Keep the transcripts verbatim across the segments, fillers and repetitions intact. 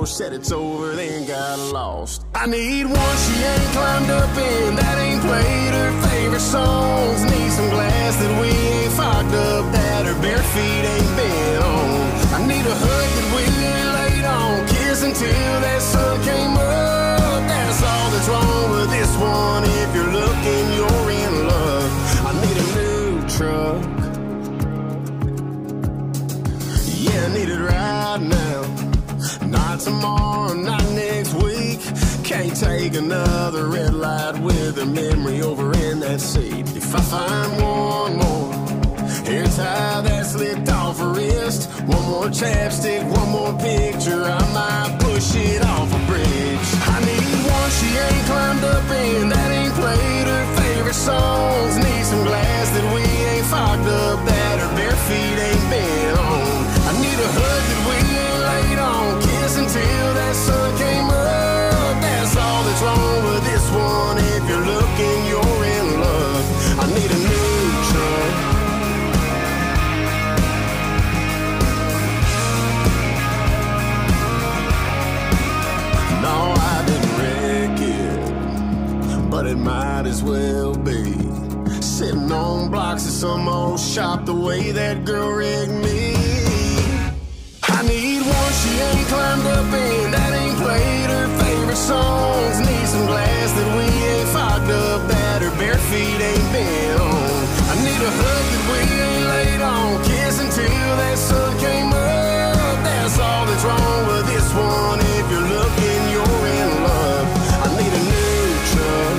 door, said it's over, then got lost. I need one she ain't climbed up in, that ain't played her favorite songs. Need some glass that we ain't fogged up, that her bare feet ain't been on. I need a hug that we ain't laid on, kiss until that sun came up. That's all that's wrong with this one. If you're looking, you're in love. I need a new truck. Yeah, I need it right now. Not tomorrow, not next week. Can't take another red light with her memory over in that seat. If I find one more hair tie that slipped off her wrist, one more chapstick, one more picture, I might push it off a bridge. I need one she ain't climbed up in, that ain't played her favorite songs. Need some glass that we ain't fogged up, that her bare feet ain't been on. I need a hug that we ain't laid on, kiss until that sun came up. That's all that's wrong with this one. If you're looking, you're in love. I need a new truck. No, I didn't wreck it, but it might as well be. Sitting on blocks of some old shop the way that girl rigged me. I need one she ain't climbed up in, that ain't played her favorite songs. Need some glass that we ain't fogged up, that her bare feet ain't been on. I need a hug that we ain't laid on, kiss until that sun came up. That's all that's wrong with this one. If you're looking, you're in love. I need a new truck.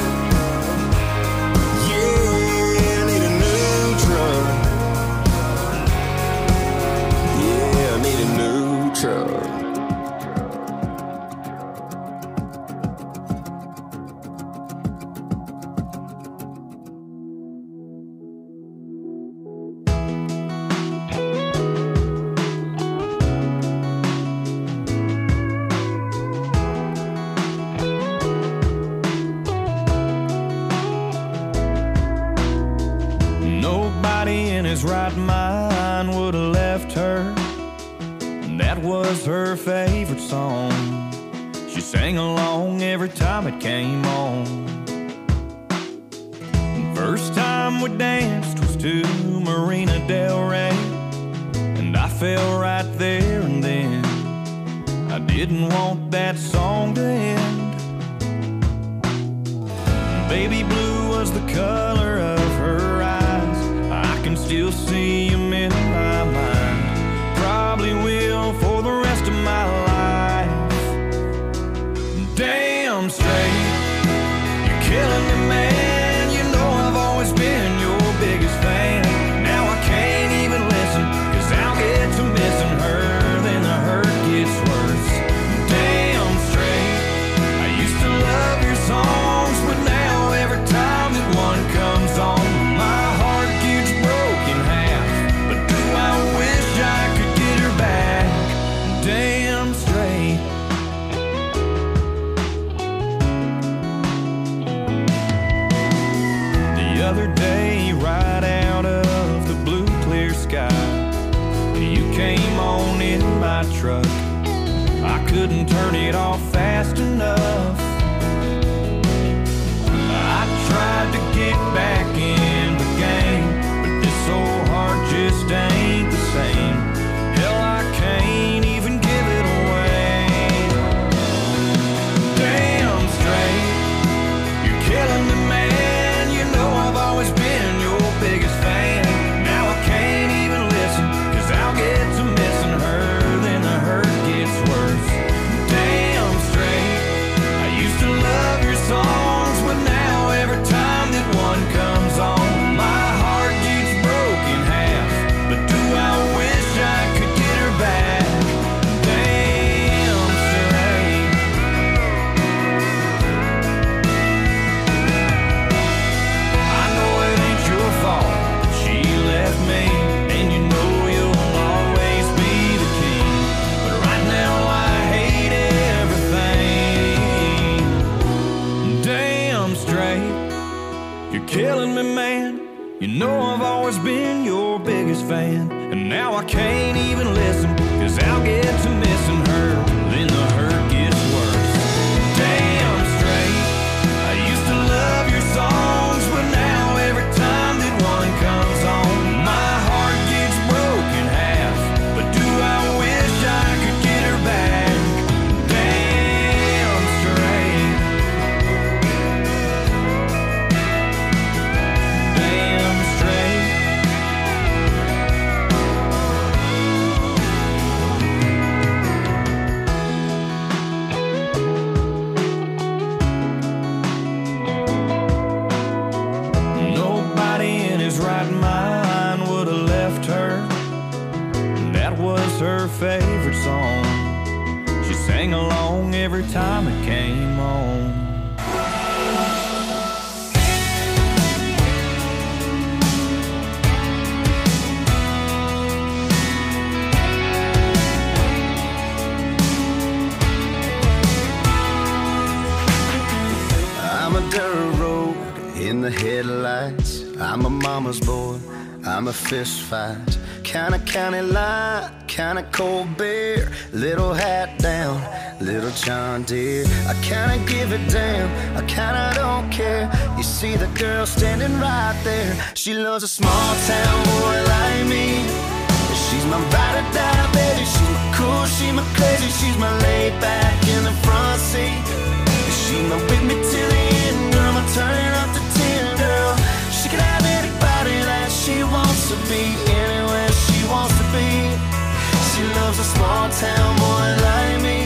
Yeah, I need a new truck. Yeah, I need a new truck. Nobody in his right mind would have left her. That was her favorite song. She sang along every time it came on. First time we danced was to Marina Del Rey, and I fell right there and then. I didn't want that song to end. Baby blue was the color of her eyes. I can still see them in my mind. Probably will for the rest of my life. Damn straight, you're killing me, man. You know I've always been your biggest fan. Now I can't even listen, cause I'll get to missing her, then the hurt gets worse. Damn straight, I used to love your songs, but now every time that one comes on, my heart gets broken half. But do I wish I could get her back? Damn straight. The other day, right out of the blue clear sky, you came on in my truck. I couldn't turn it off fast enough. I tried to get back in the game, but this old heart just ain't the same. Hell, I can't even give it away. Damn straight, you're killing me, man. You know I've always been your biggest fan. Now I can't even listen, cause I'll get to missing her, then the hurt gets worse. Damn straight, I used to love your songs, but now every time that one comes on, my heart gets broken half. But do I wish I could get her back? Damn straight. I know it ain't your fault that she left me, and you know you'll always be the king. But right now I hate everything. Damn straight, you're killing me, man. You know I've always been your biggest fan, and now I can't even listen, cause I'll get to missing her, then the sang along every time it came on. I'm a dirt road in the headlights. I'm a mama's boy, I'm a fist fight. Kinda county line, kinda cold beer. Little hat down, little John Deere. I kinda give a damn, I kinda don't care. You see the girl standing right there. She loves a small town boy like me. She's my ride or die baby. She's my cool, she's my crazy. She's my laid back in the front seat. She's my with me till the end, girl. I'm turning up to ten, girl. She can have anybody that she wants to be, anywhere she wants to be. She loves a small town boy like me.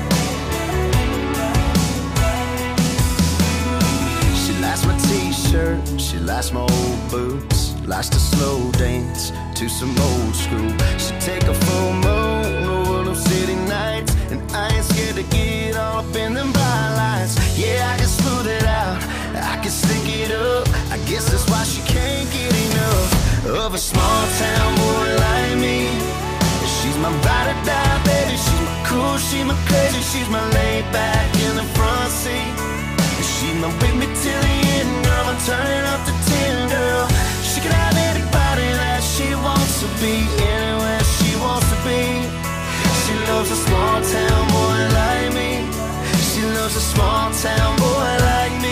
She likes my t-shirt, she likes my old boots. Likes to slow dance to some old school. She take a full moon over them city nights, and I ain't scared to get all up in them bright lights. Yeah, I can smooth it out, I can stick it up. I guess that's why she can't get enough of a small town boy like me. She's my ride or die baby. She's my cool, she's my crazy. She's my laid back in the front seat. She's my with me till the end, girl. I'm turning up to ten, girl. She can have anybody that she wants to be, anywhere she wants to be. She loves a small town boy like me. She loves a small town boy like me.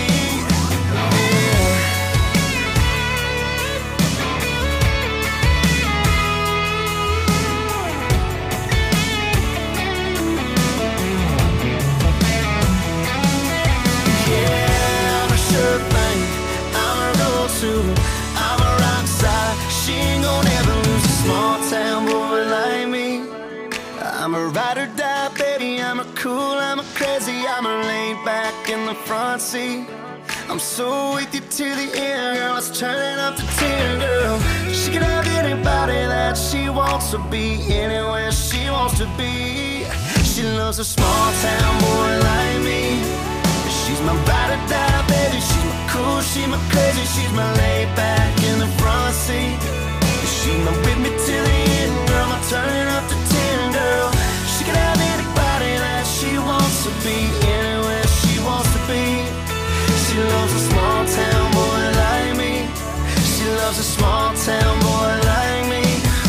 I'm a rock star. She ain't gonna ever lose a small town boy like me. I'm a ride or die baby. I'm a cool, I'm a crazy. I'm a laid back in the front seat. I'm so with you to the end, girl. It's turning up to ten, girl. She can have anybody that she wants to be, anywhere she wants to be. She loves a small town boy like me. She's my ride or die baby. She's my cool, she's my crazy. She's my laid back in the front seat. She's my with me till the end, girl. I'm turning up to ten, girl. She can have anybody that she wants to be, anywhere she wants to be. She loves a small town boy like me. She loves a small town boy like me.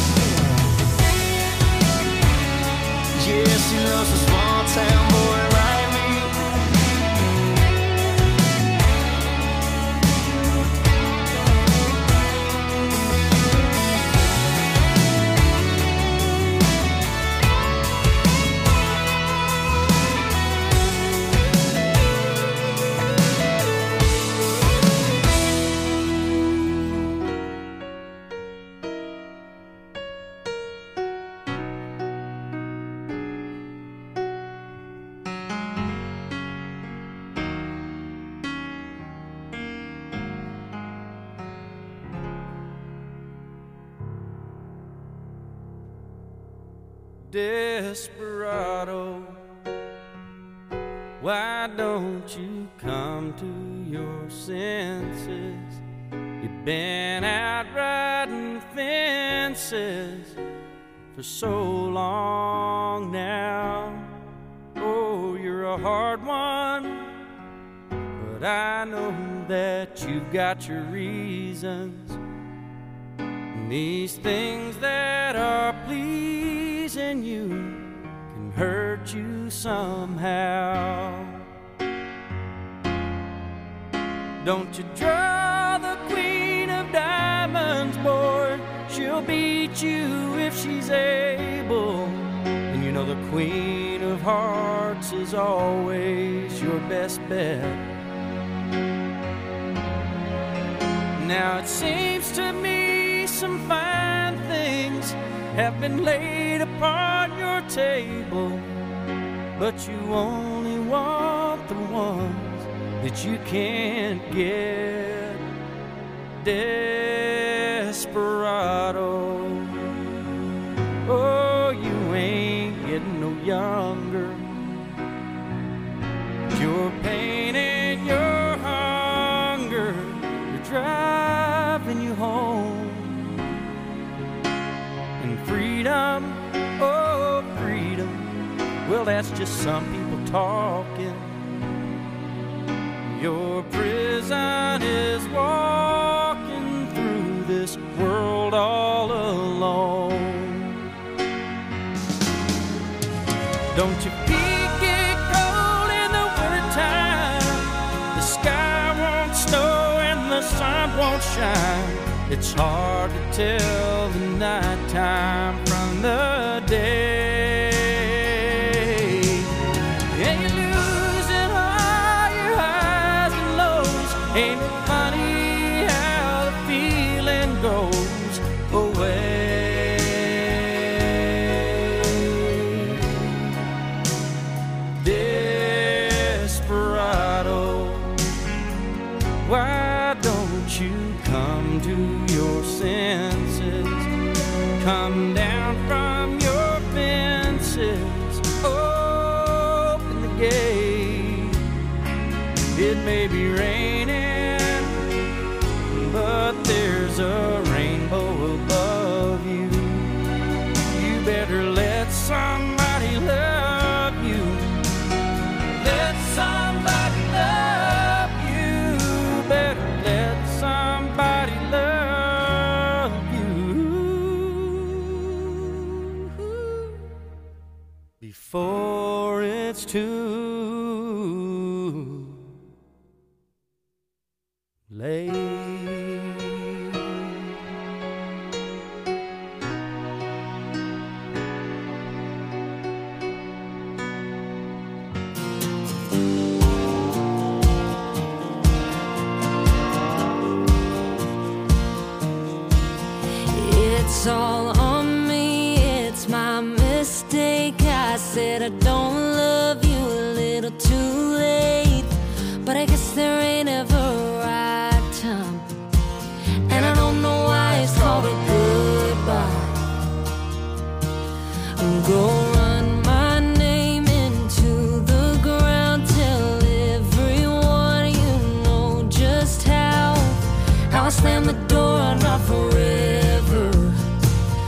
Yeah, she loves a small town boy like me. Desperado, why don't you come to your senses? You've been out riding fences for so long now. Oh, you're a hard one, but I know that you've got your reasons. And these things that are pleasing you can hurt you somehow. Don't you draw the queen of diamonds, boy. She'll beat you if she's able. And you know the queen of hearts is always your best bet. Now it seems to me some fine things have been laid upon your table, but you only want the ones that you can't get. Desperado, oh, you ain't getting no younger. that's just some people talking. Your prison is walking through this world all alone. Don't your feet get cold in the wintertime? The sky won't snow and the sun won't shine. It's hard to tell the nighttime from the day. And you're losing all your highs and lows. Ain't it funny how the feeling goes away? Desperado, why don't you come to your senses? Come down from your fences, open the gate. It may be raining, but there's a rainbow above you. You better let somebody love you. Let somebody love you. Better let somebody love you before it's too late. It's all on me, it's my mistake. I said I don't love you a little too late, but I guess there ain't ever a right time, and I don't know why it's called a goodbye. Go run my name into the ground, tell everyone you know just how how I slammed the door, not forever.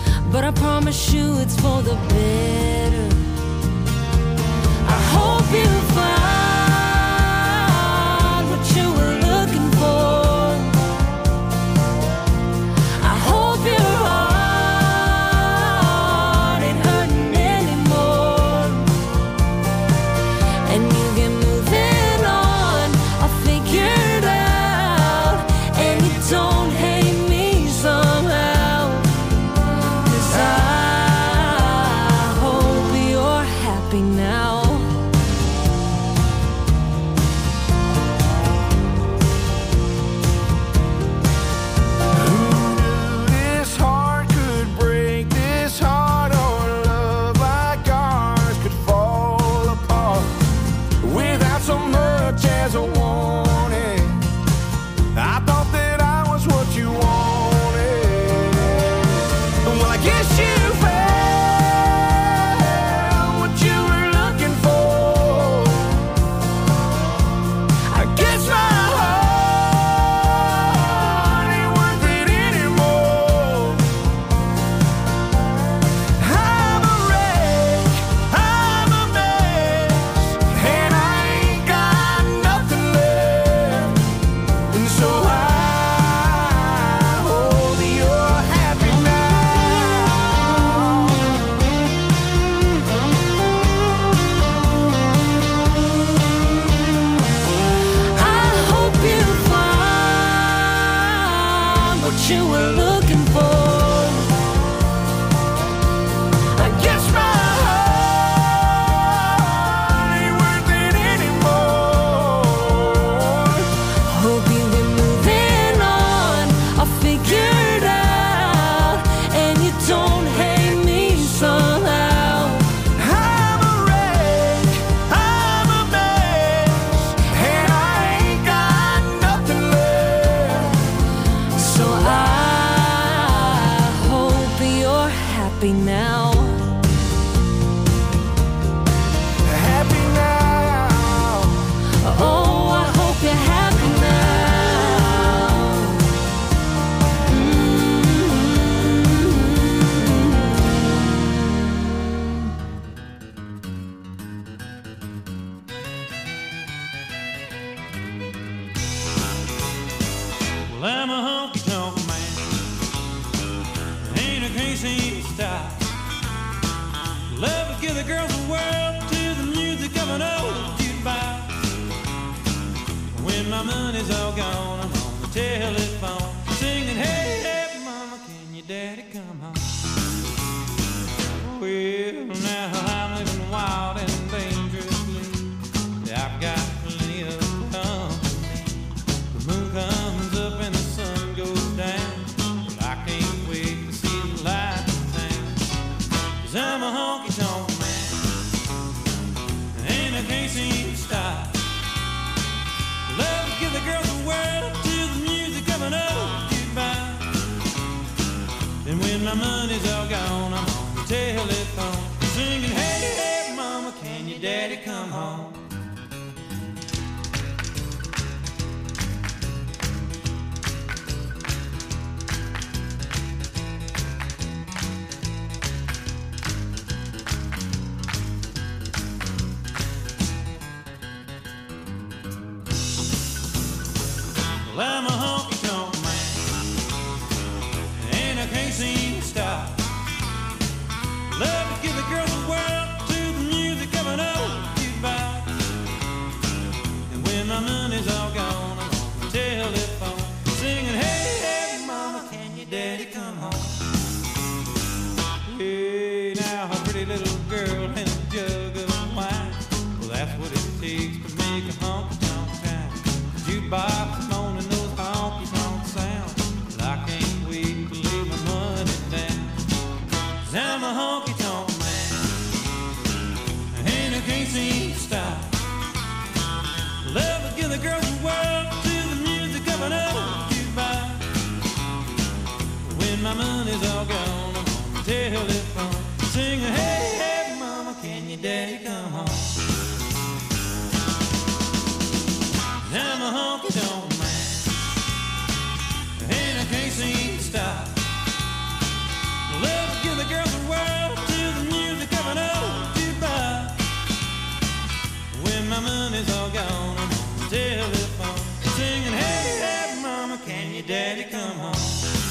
the girls of the world to the music of an old jukebox. When my money's all gone, I'm on the telephone singing, hey, hey, mama, can your daddy come home? Well, now I'm living wild and dangerously. I've got plenty of company. The moon comes up and the sun goes down. But I can't wait to see the light in town. 'Cause I'm a honky-tonk man, and I can't seem to stop. Love to give the girls the world to the music of an old jukebox. And when my money's all gone, I'm on the telephone singing, hey, hey, mama, can your daddy come home? Well, I'm a honky-tonk man, and I can't seem to stop. Love to give the girls the world to the music of an old jukebox. And when my money's all gone, I'm on the telephone singing, hey, hey, mama, can your daddy come home? Hey, now a pretty little girl and a jug of wine. Well, that's what it takes to make a honky-tonk town. Jukebox moaning those honky-tonk sounds. But I can't wait to lay my money down. 'Cause I'm a honky-tonk man, and I can't seem to stop. Love to give the girls the world to the music of an old jukebox. When my money's all gone, I'm on the telephone singing, hey, hey, mama, can your daddy come home? I'm a honky-tonk man, and I can't seem to stop. Love to give the girls the world to the music of an old jukebox. When my money's all gone, I'm on the telephone singing, hey, hey, mama, can your daddy come home?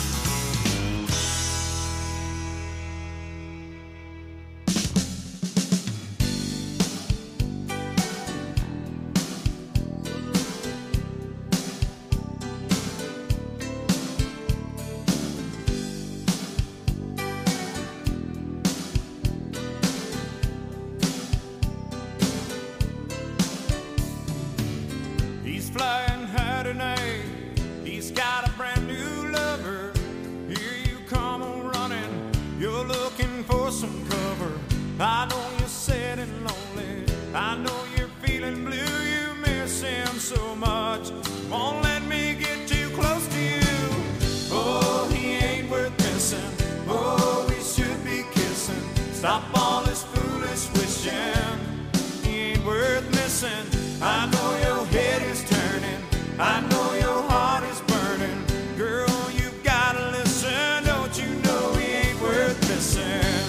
He's flying high tonight. He's got a brand new lover. Here you come on running. You're looking for some cover. I know you're sad and lonely. I know you're feeling blue. You miss him so much. Won't let me get too close to you. Oh, he ain't worth missing. Oh, we should be kissing. Stop all this foolish wishing. He ain't worth missing. I know your head is turning. I know your heart is burning. Girl, you gotta listen. Don't you know he ain't worth missing?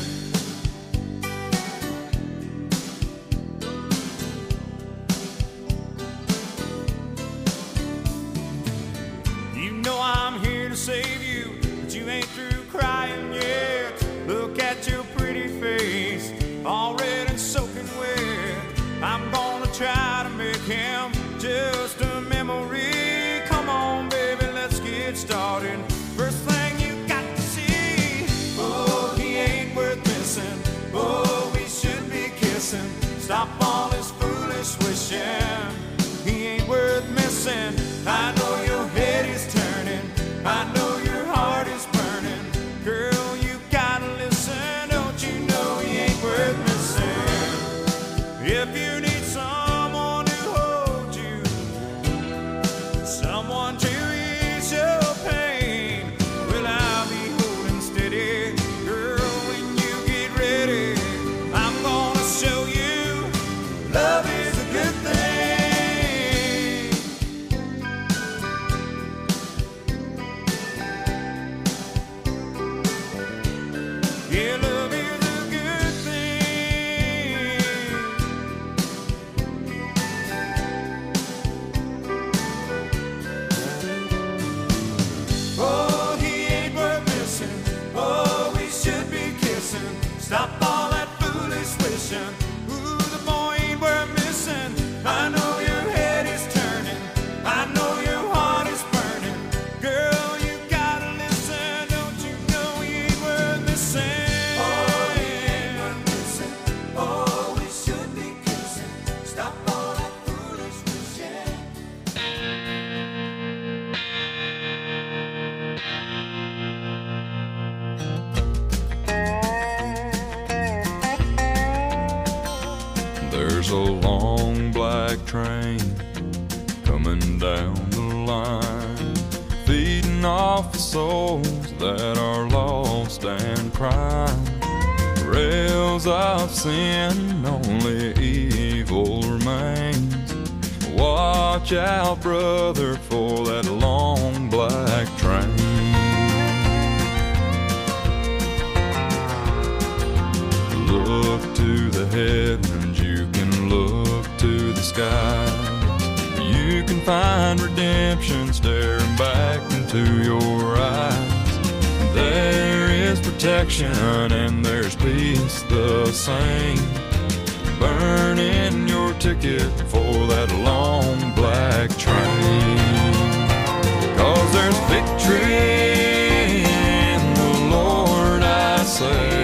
You know I'm here to save you, but you ain't through crying yet. Look at your pretty face, all red and soaking wet. I'm gonna try to make him just a memory. Come on, baby, let's get started. First thing you got to see, oh, he ain't worth missing. Oh, we should be kissing. Stop all this foolish wishing. He ain't worth missing. I know your head is turning. I know your heart is burning. Girl, you gotta listen. Don't you know he ain't worth missing? If you need someone to hold you, someone to ease your pain, well, I'll be holding steady. Girl, when you get ready, I'm gonna show you love is a good thing. Yeah, love is a good thing. long black train coming down the line, feeding off the souls that are lost and crying. Rails of sin, only evil remains. Watch out, brother, for that long black train. Look to the heavens, you can look to the skies. You can find redemption staring back into your eyes. There is protection and there's peace the same. Burning your ticket for that long black train. 'Cause there's victory in the Lord, I say.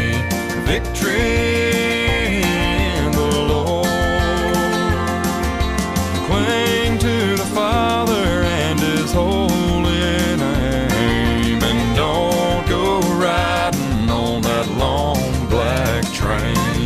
Victory in the Lord. Cling to the Father and His holy name, and don't go riding on that long black train.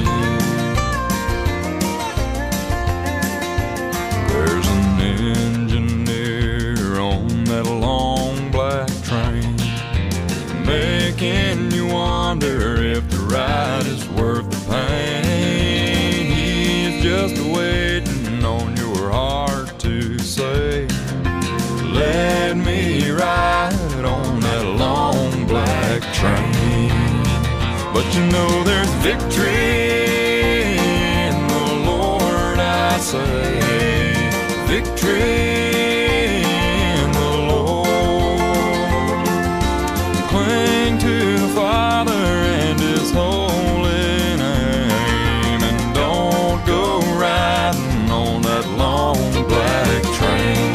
There's an engineer on that long black train, making you wonder if the ride is worth the pain. He's just waiting on your heart to say, let me ride on that long black train. But you know there's victory in the Lord, I say. Victory in the Lord. Cling to the Father and His holy name, and don't go riding on that long black train.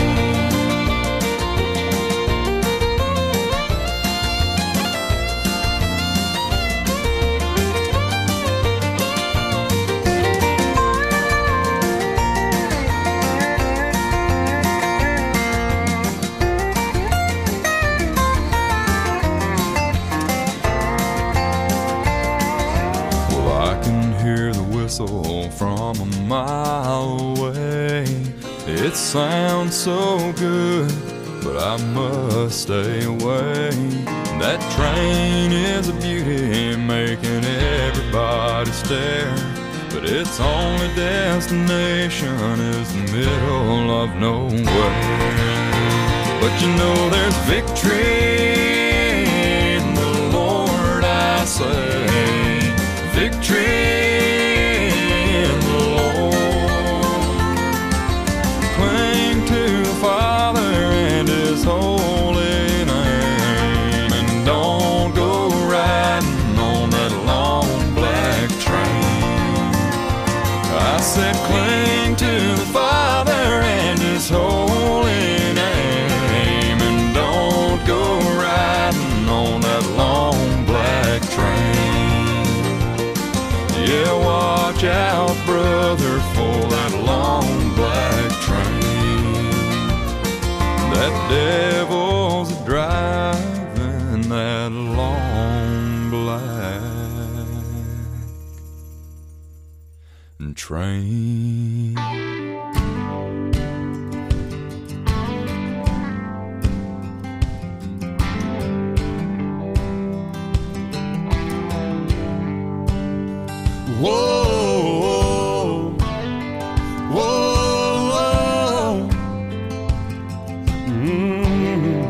From a mile away, it sounds so good, but I must stay away. That train is a beauty, making everybody stare, but its only destination is the middle of nowhere. But you know there's victory in the Lord, I say. Victory. Father and His holy name, and don't go riding on that long black train. I said cling to the Father and His holy name, and don't go riding on that long black train. Yeah, watch out, brother, for that long black train. That devil's driving that long black train. Whoa, whoa, whoa. Mm.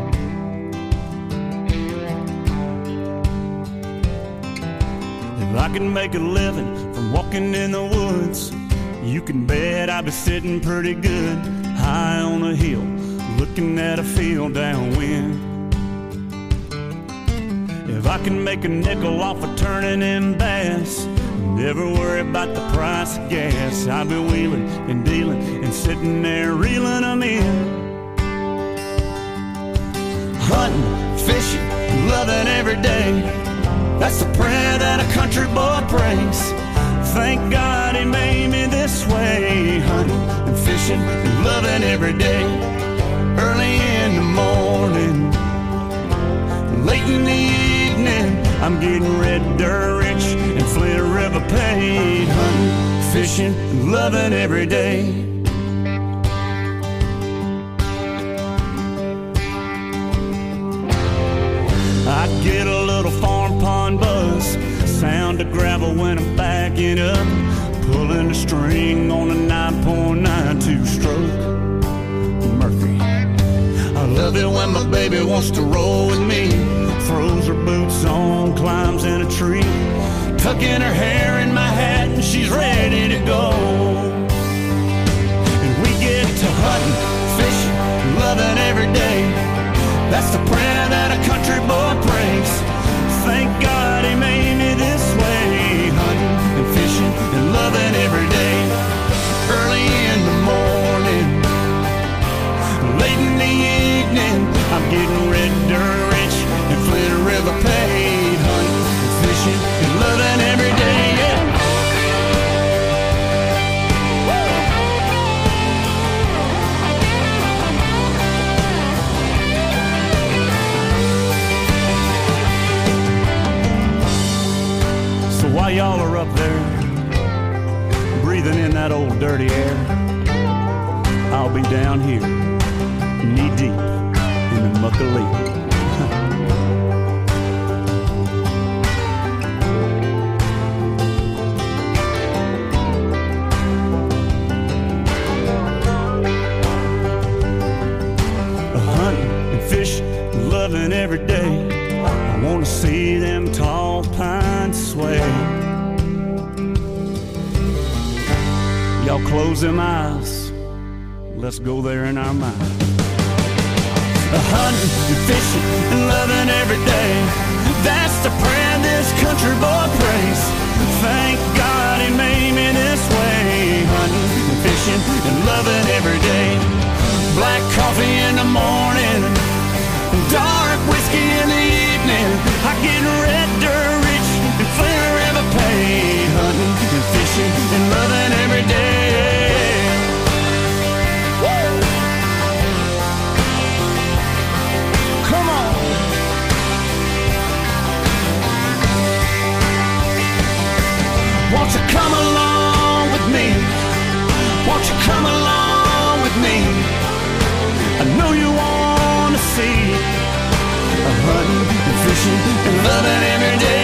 If I can make a living from walking in the woods, you can bet I'd be sitting pretty good high on a hill, looking at a field downwind. If I can make a nickel off of turning in bass, never worry about the price of gas, I'll be wheeling and dealing and sitting there reeling them in. Hunting, fishing, loving every day, that's the prayer that a country boy prays. Thank God He made me this way. Hunting and fishing and loving every day. Early in the morning, late in the evening, I'm getting red dirt rich and Flint River paid. Hunting, fishing and loving every day. I get a little farm pond buzz, sound of gravel when I'm backing up, pulling the string on a nine point nine two stroke Murphy. I love it when my baby wants to roll with me, throws her boots on, climbs in a tree, tucking her hair in my hat and she's ready to go. And we get to hunting, fishing, loving every day. That's the prayer that a country boy prays. Thank God he made me this way, hunting and fishing and loving every day. Early in the morning, late in the evening, I'm getting red dirt rich and Flint River paid, hunting and fishing and loving every day, yeah. While y'all are up there, breathing in that old dirty air, I'll be down here, knee deep in the muck of leaf. Hunting and fishing, loving every day. I wanna see them tall pines sway. Y'all close them eyes, let's go there in our mind. Hunting and fishing and loving every day, that's the prayer this country boy prays. Thank God he made me this way, hunting and fishing and loving every day. Black coffee in the morning, dark whiskey in the evening, I get red dirt rich and Flint River paid, hunting and fishing and loving every day. Woo! Come on. Won't you come along with me? Won't you come along with me? I know you want to see hunting and fishing and loving every day.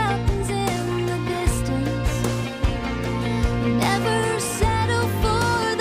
Never settle for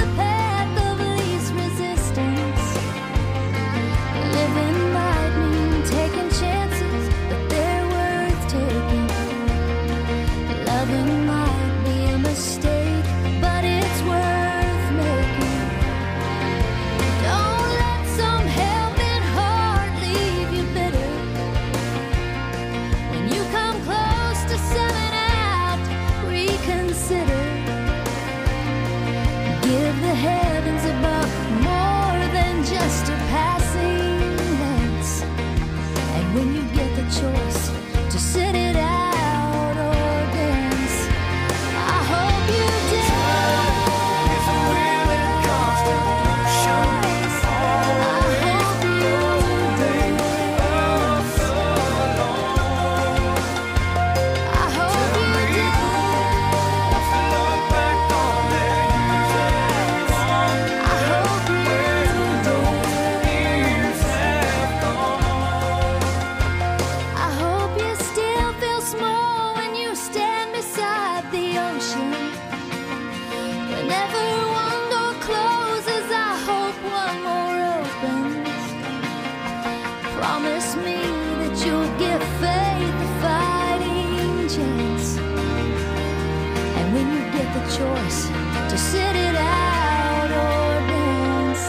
promise me that you'll give faith a fighting chance. And when you get the choice to sit it out or dance,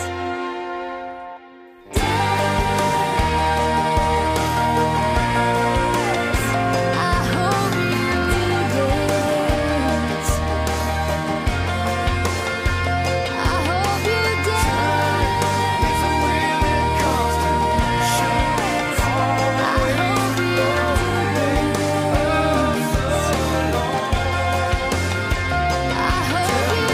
dance. I hope you dance. I hope you dance. I hope you dance. I hope you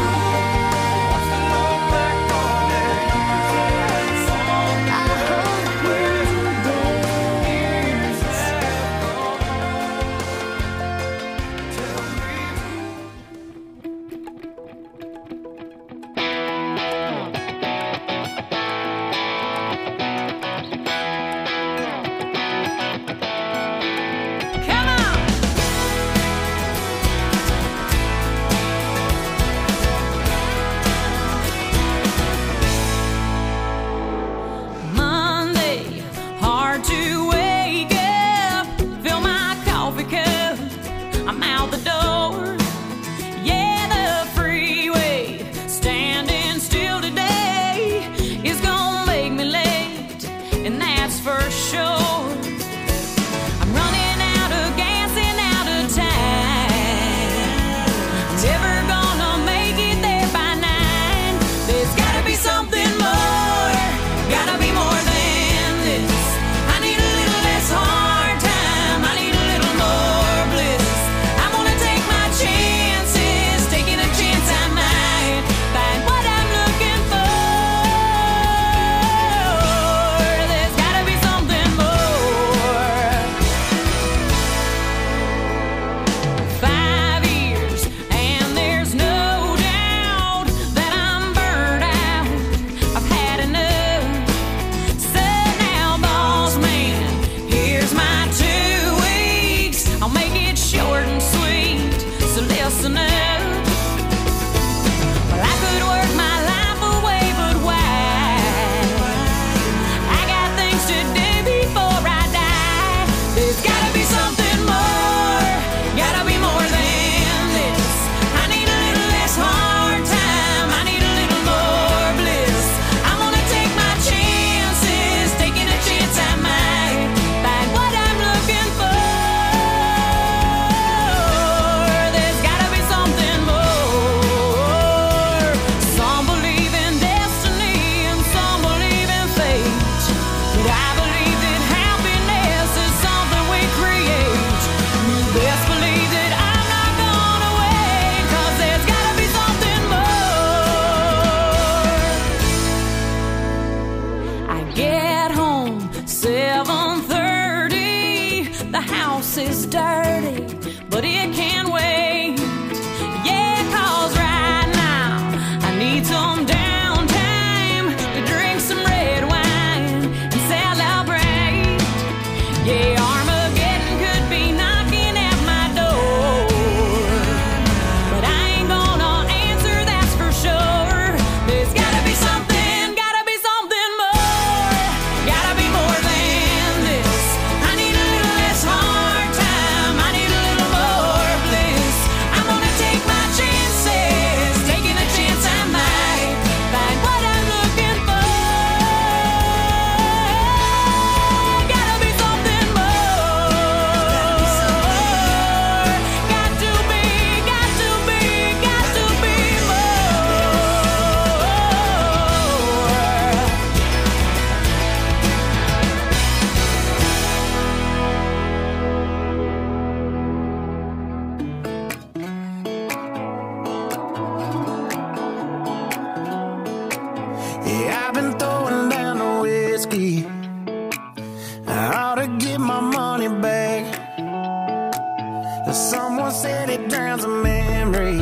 Someone said it drowns a memory.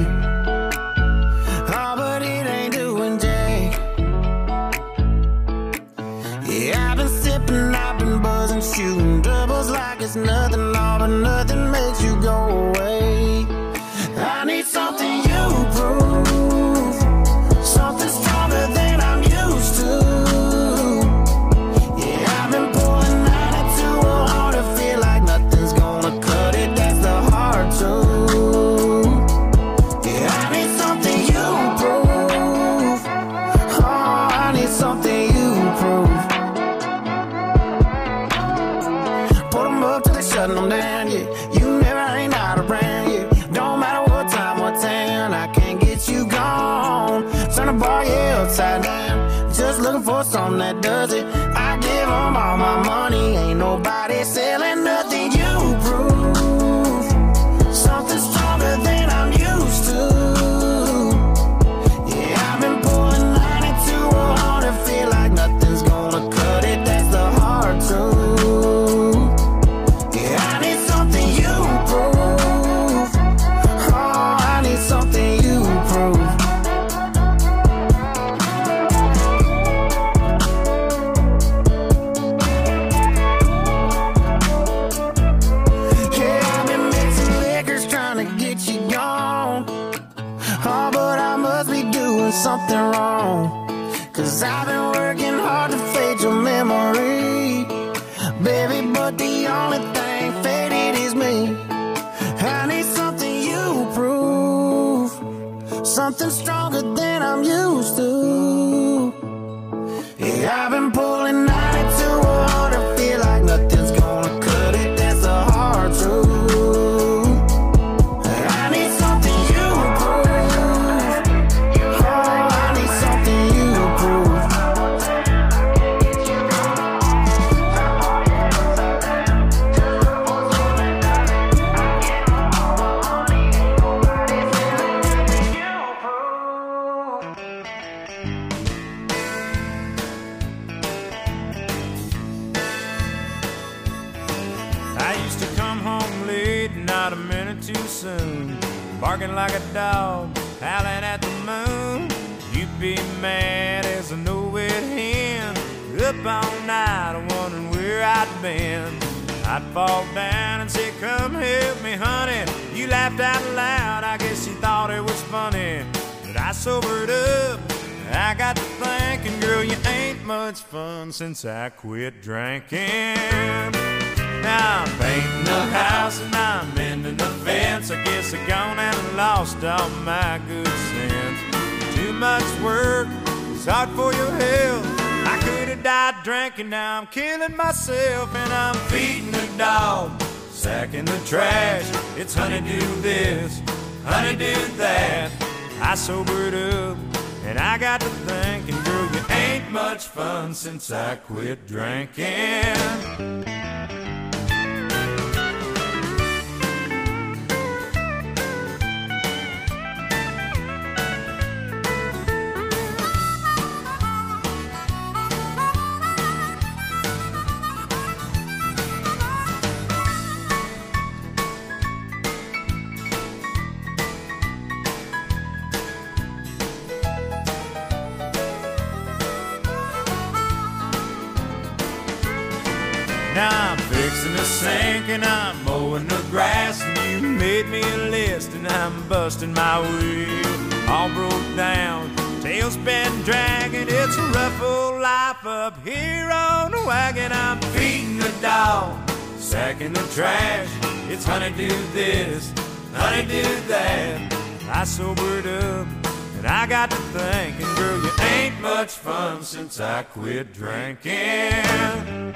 Oh, but it ain't doing jack. Yeah, I've been sipping, I've been buzzing, shooting doubles like it's nothing, all but nothing makes you go away. I need something you prove, something stronger than I'm used to. Yeah, I've been pulling down, just looking for something that does it. I give them all my money, ain't nobody selling nothing. You prove something stronger than I'm used to. Yeah, I've been pulling ninety-two, one hundred, feel like nothing's gonna cut it. That's the hard truth. Yeah, I need something you prove. Oh, I need something you prove. Something wrong, cause I've been working hard to fade your memory, baby, but the only thing faded is me. I need something you prove, something stronger than I'm used to. Yeah, I've been pulling ninety-two, one hundred, feel like nothing's gonna cut it. That's the hard truth. Barking like a dog, howling at the moon. You'd be mad as a no-wet hen, up all night wondering where I'd been. I'd fall down and say, come help me, honey. You laughed out loud, I guess you thought it was funny. But I sobered up, I got to thinking, girl, you ain't much fun since I quit drinking. Now I'm painting the house and I'm mending the fence. I guess I gone and lost all my good sense. Too much work, it's hard for your health. I could have died drinking, now I'm killing myself. And I'm feeding the dog, sacking the trash. It's honey do this, honey do that. I sobered up and I got to thinking, girl, you ain't much fun since I quit drinking. Now I'm fixing the sink and I'm mowing the grass, and you made me a list and I'm busting my wheel. All broke down, tail's been dragging. It's a rough old life up here on the wagon. I'm feeding the dog, sacking the trash. It's honey do this, honey do that. I sobered up and I got to thinking, girl, you ain't much fun since I quit drinking.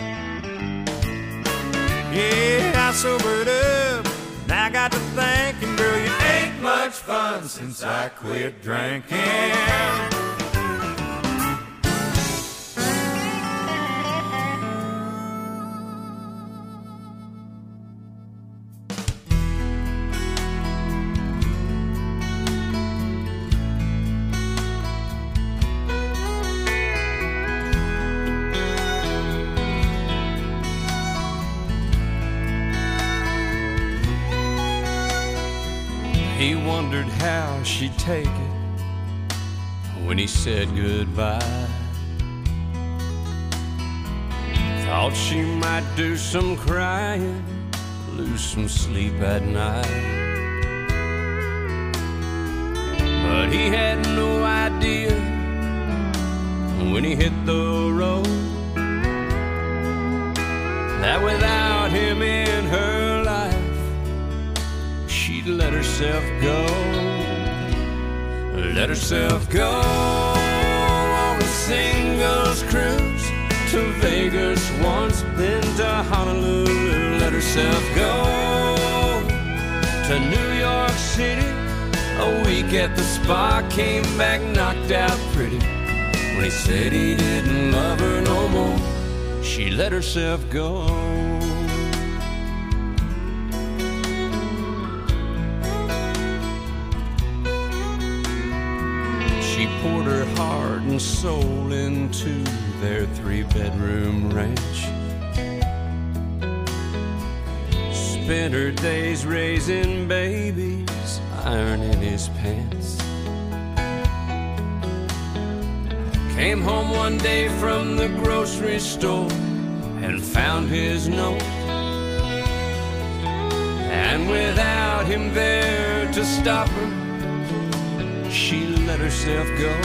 Yeah, I sobered up, and I got to thinking, girl, you ain't much fun since I quit drinking. He wondered how she'd take it when he said goodbye. Thought she might do some crying, lose some sleep at night. But he had no idea when he hit the road that without him in her life, she'd let herself go, let herself go on a singles cruise to Vegas once, then to Honolulu. Let herself go to New York City, a week at the spa, came back knocked out pretty. When he said he didn't love her no more, she let herself go. She poured her heart and soul into their three-bedroom ranch. Spent her days raising babies, ironing his pants. Came home one day from the grocery store and found his note. And without him there to stop her, she let herself go.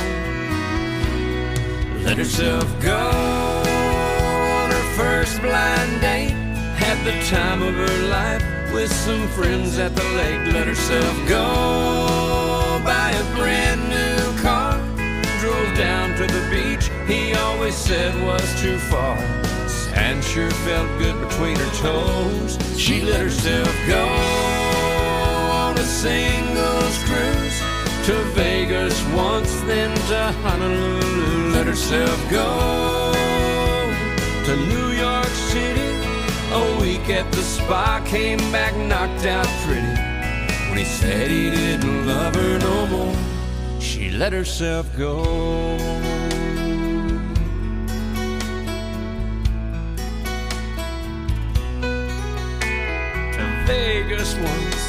Let herself go on her first blind date. Had the time of her life with some friends at the lake. Let herself go buy a brand new car. Drove down to the beach he always said was too far. Sand sure felt good between her toes. She let herself go on a singles cruise to Vegas once, then to Honolulu. Let herself go to New York City. A week at the spa, came back knocked out pretty. When he said he didn't love her no more, she let herself go. To Vegas once,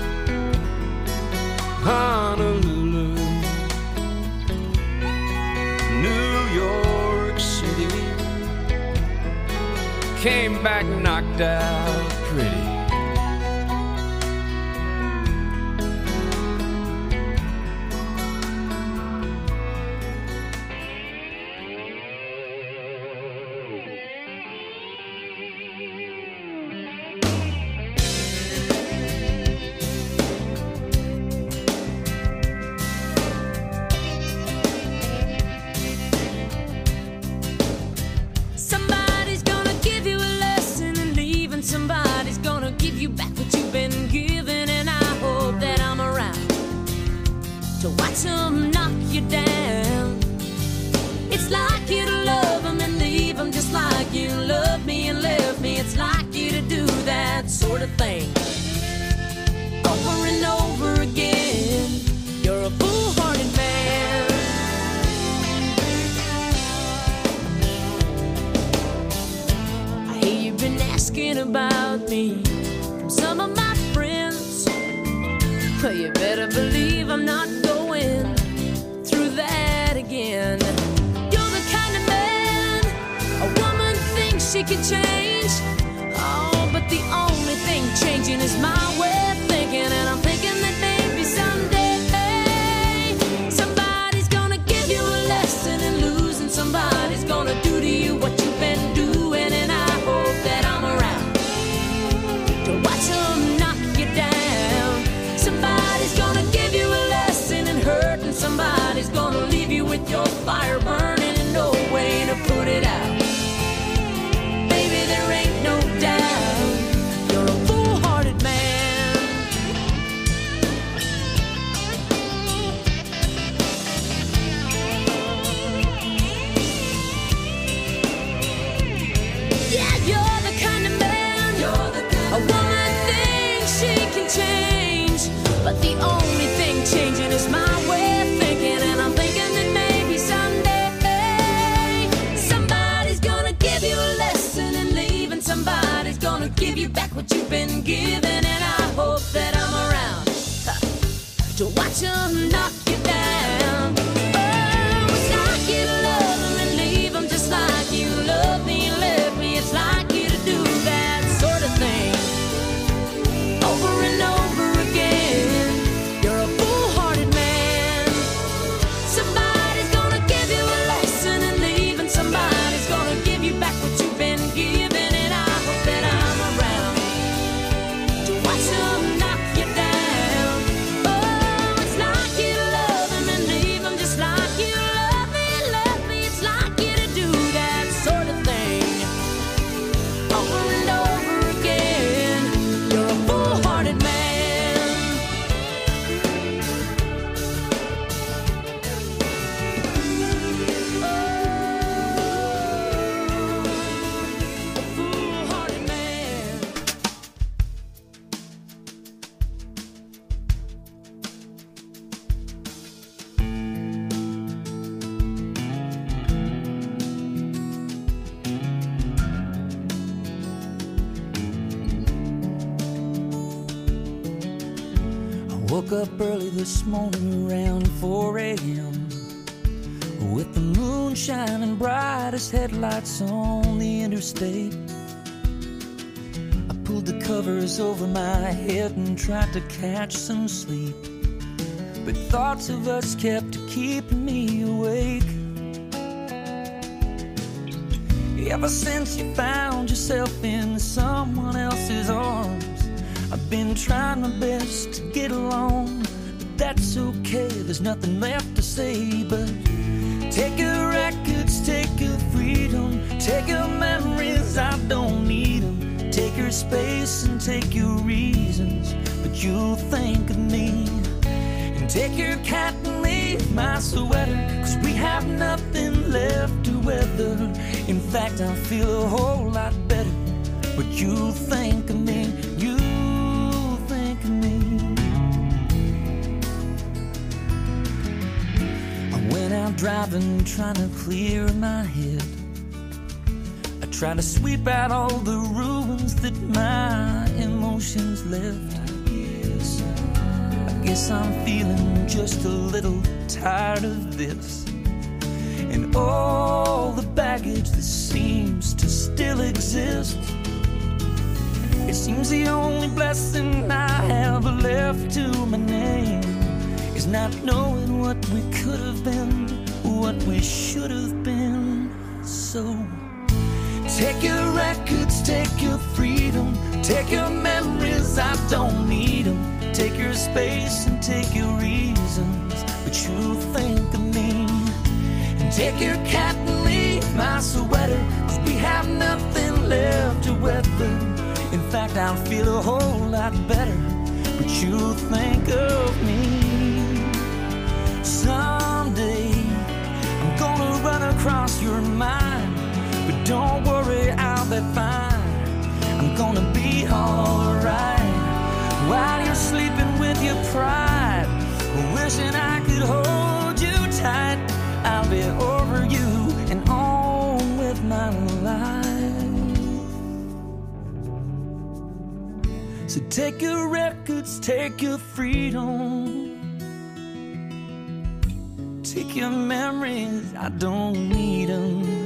Honolulu, New York City. Came back knocked out pretty. Watch them knock you down. Oh, it's like you love Woke up early this morning around four a.m. with the moon shining bright as headlights on the interstate. I pulled the covers over my head and tried to catch some sleep, but thoughts of us kept keeping me awake. Ever since you found yourself in someone else's arms, I've been trying my best to get along, but that's okay, there's nothing left to say but take your records, take your freedom, take your memories, I don't need them. Take your space and take your reasons, but you'll think of me. And take your cat and leave my sweater, cause we have nothing left to weather. In fact, I feel a whole lot better, but you'll think of me, you'll think of me. I went out driving, trying to clear my head. I try to sweep out all the ruins that my emotions left. I guess, I guess I'm feeling just a little tired of this, and all the baggage that seems to still exist. It seems the only blessing I have left to my name is not knowing what we could have been, what we should have been. So take your records, take your freedom, take your memories, I don't need them. Take your space and take your reasons, but you'll think of me. And take your cat and leave my sweater, cause we have nothing left to weather. In fact, I'll feel a whole lot better, but you'll think of me. Someday I'm gonna run across your mind, but don't worry, I'll be fine. I'm gonna be alright while you're sleeping with your pride, wishing I could hold you tight. I'll be over you and on with my life. So take your records, take your freedom, take your memories, I don't need them.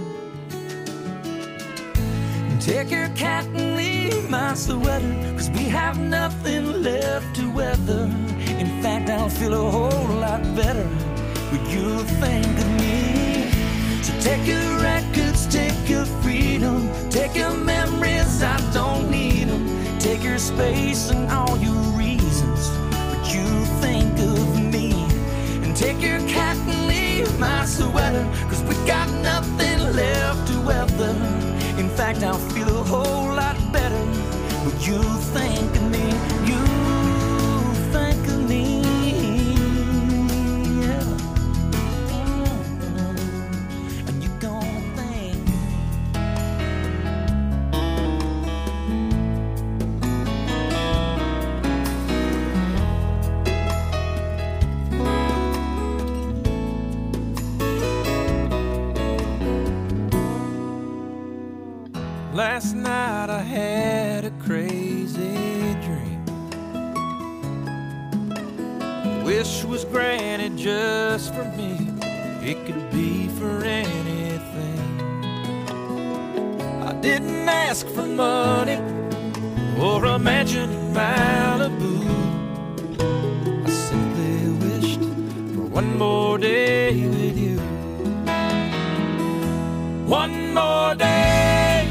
Take your cat and leave my sweater, cause we have nothing left to weather. In fact, I'll feel a whole lot better when you think of me. So take your records, take your freedom, take your memories, I don't need them. Take your space and all your reasons, but you think of me. And take your cat and leave my sweater, cause we got nothing left to weather. In fact, I'll feel a whole lot better when you think of me, you think of me, yeah. And you're gonna think. Last night I had a crazy dream. Wish was granted just for me. It could be for anything. I didn't ask for money or a mansion in Malibu. I simply wished for one more day with you. One more day,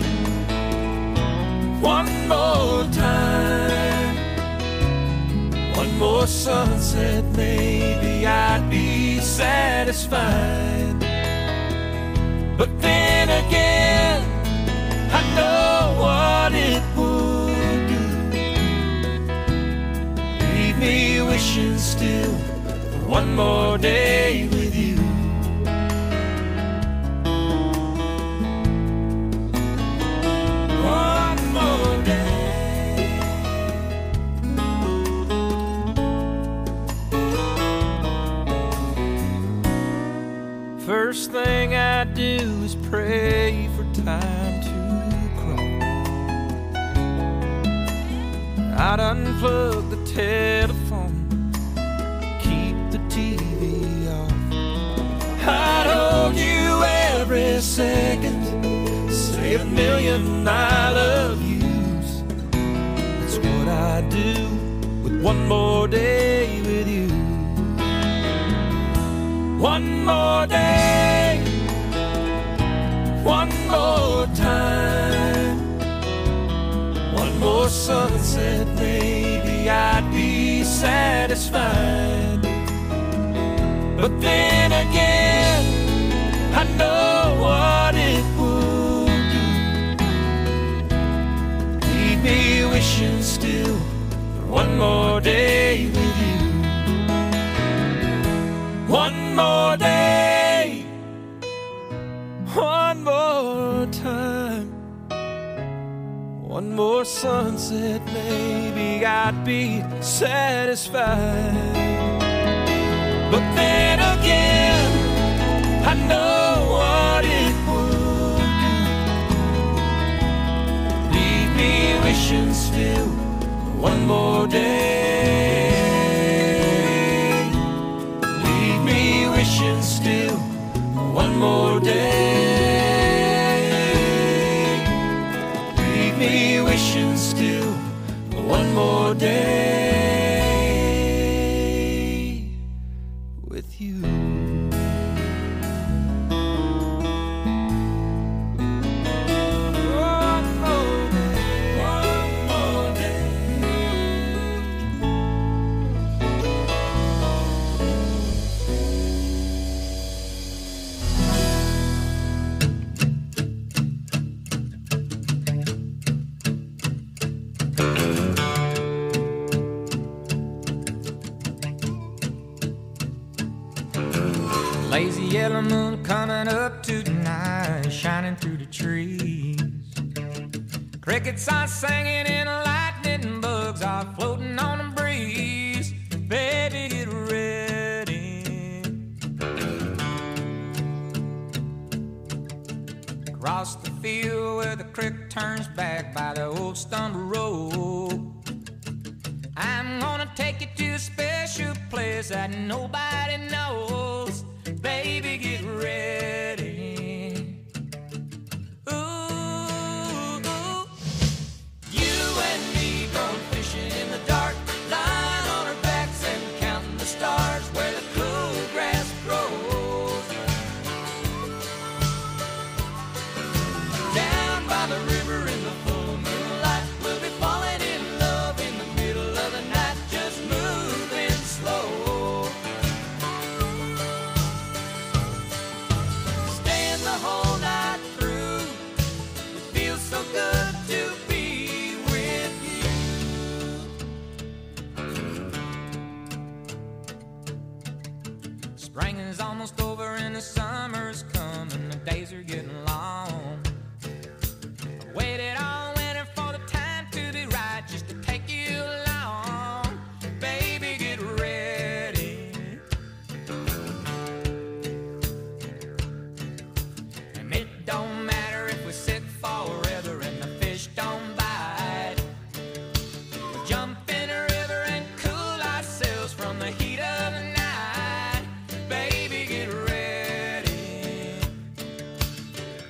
one more time, one more sunset, maybe I'd be satisfied. But then again, I know what it would do. Leave me wishing still for one more day with you. First thing I do is pray for time to grow. I'd unplug the telephone second, say a million I love yous. That's what I do with one more day with you. One more day, one more time, one more sunset, maybe I'd be satisfied. But then again, I know what it would do. Leave me wishing still for one more day with you. One more day, one more time, one more sunset, maybe I'd be satisfied. But then again, I know what it would do. Leave me wishing still for one more day. Leave me wishing still for one more day. Leave me wishing still for one more day. Lazy yellow moon coming up tonight, shining through the trees. Crickets are singing and lightning bugs are floating on the breeze. Baby, get ready. Across the field where the creek turns back by the old stumble road, I'm gonna take you to a special place that nobody knows. Baby, get ready. Ooh, ooh. You and me going fishing in the dark, lying on our backs and counting the stars where the cool grass grows. Down by the river in the full moonlight, we'll be falling in love in the middle of the night, just moving slow. Whole night through, it feels so good to be with you. Spring is almost over and the summer's coming, the days are getting long. I waited all winter for the time to be right, just to take you along. Baby, get ready. Don't matter if we're sick forever and the fish don't bite. We'll jump in a river and cool ourselves from the heat of the night. Baby, get ready.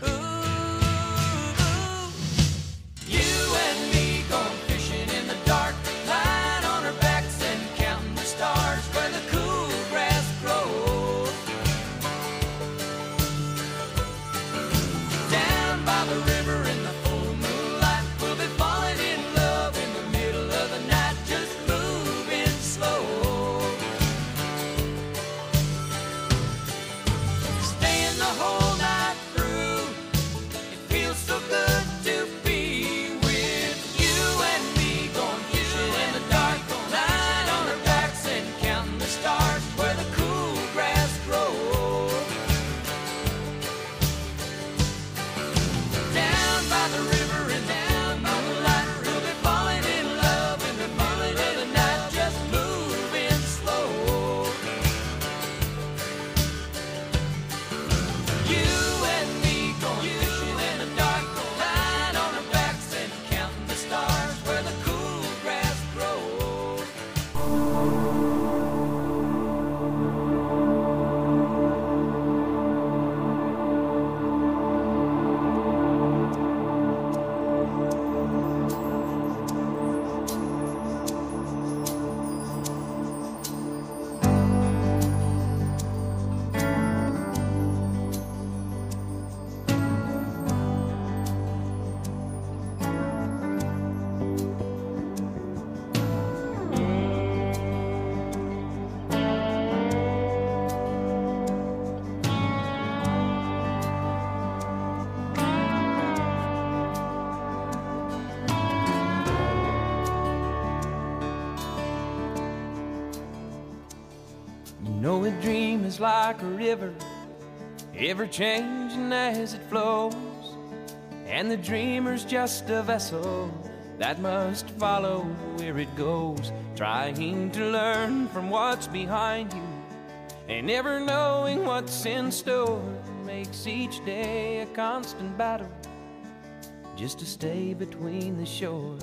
the dream is like a river, ever changing as it flows. And the dreamer's just a vessel that must follow where it goes, trying to learn from what's behind you and never knowing what's in store. Makes each day a constant battle just to stay between the shores.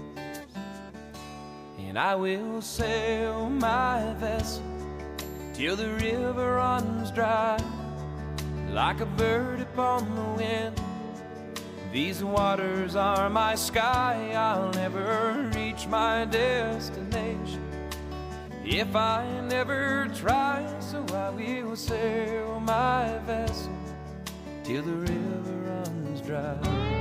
And I will sail my vessel till the river runs dry, like a bird upon the wind. These waters are my sky. I'll never reach my destination if I never try. So I will sail my vessel till the river runs dry.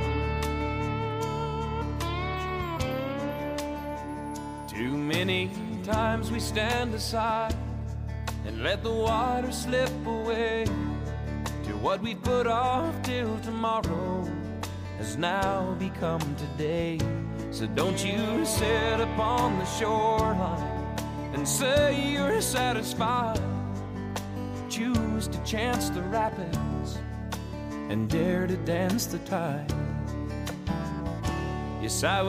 Too many times we stand aside and let the water slip away to what we put off till tomorrow has now become today. So don't you sit upon the shoreline and say you're satisfied. Choose to chance the rapids and dare to dance the tide. Yes, I